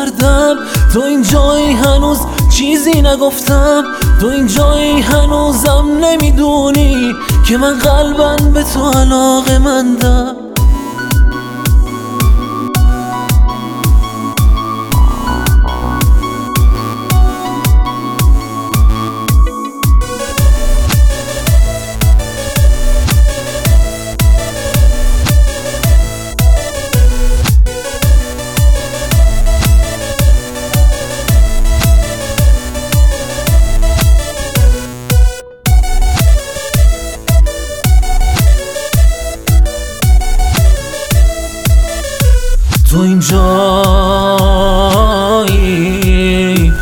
سردم، تو این جایی هنوز چیزی نگفتم، تو این جایی هنوزم نمیدونی که من قلباً به تو علاقه‌مندم. تو این جایی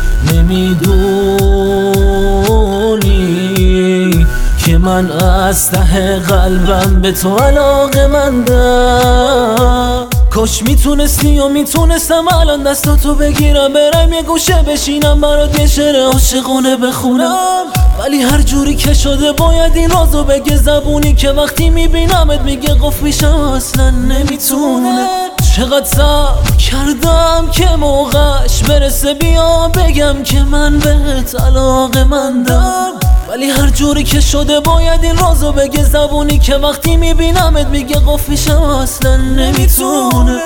نمیدونی که من از ته قلبم به تو علاقه‌مندم. کاش میتونستی و میتونستم الان دستاتو بگیرم، برم یه گوشه بشینم برات یه شعر عاشقانه بخونم، ولی هر جوری که شده باید این رازو بگه زبونی که وقتی میبینمت میگه قفل میشم اصلا نمیتونه. چقدر صبر کردم که موقعش برسه بیا بگم که من بهت علاقه‌مندم، ولی هر جوری که شده باید این رازو بگه زبونی که وقتی میبینمت میگه قفل میشم اصلا نمیتونه.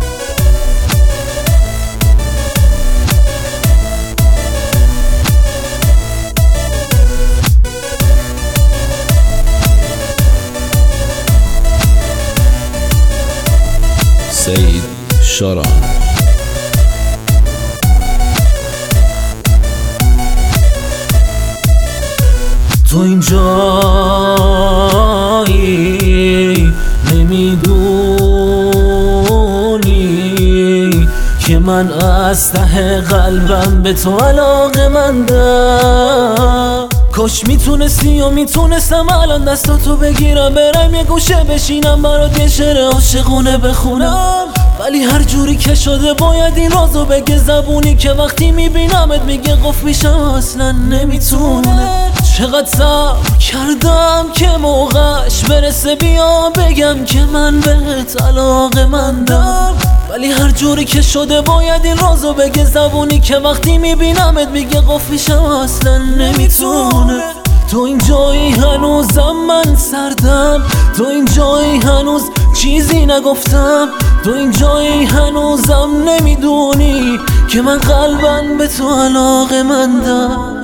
سید شاران. تو این جایی نمیدونی که من از ته قلبم به تو علاقه‌مندم. کاش میتونستی و میتونستم الان دستاتو بگیرم، برم یه گوشه بشینم برات یه شعر عاشقانه بخونم، ولی هر جوری که شده باید این رازو بگه زبونی که وقتی میبینمت میگه قفل میشم اصلا نمیتونه. چقدر صبر کردم که موقعش برسه بیا بگم که من بهت علاقه‌مندم، ولی هر جوری که شده باید این رازو بگه زبونی که وقتی میبینمت میگه قفل میشم اصلا نمیتونه. تو این جایی هنوزم من سردم، تو این جایی هنوز چیزی نگفتم، تو این جایی هنوزم نمیدونی که من قلباً به تو علاقه‌مندم.